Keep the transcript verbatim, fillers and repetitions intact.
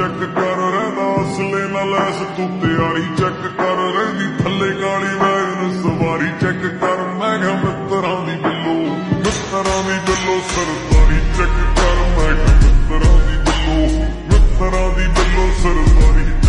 check कर रहा असले ना लैस तू तैयारी चेक कर रही थले काली वैगन सवारी चेक कर मैं क्या मित्रा दी बिल्लो मित्रा दी बिल्लो सरदारी चेक कर मैं क्या मित्रा दी बिल्लो मित्रा दी बिल्लो सरदारी